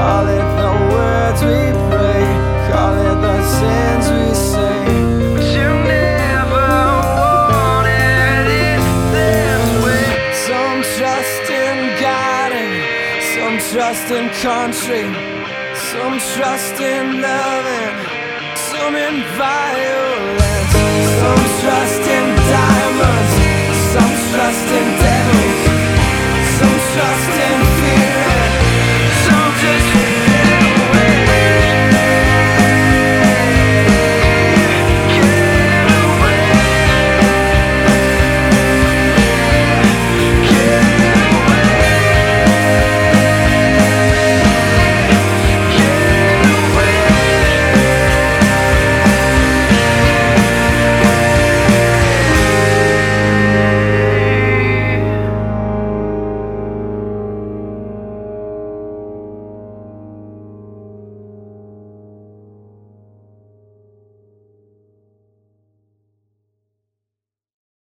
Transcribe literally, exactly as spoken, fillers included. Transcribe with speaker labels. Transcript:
Speaker 1: Call it the words we pray, call it the sins we say. But you never wanted it this way. Some trust in God and some trust in country, some trust in love and some in violence. Some trust in diamonds, some trust in devils.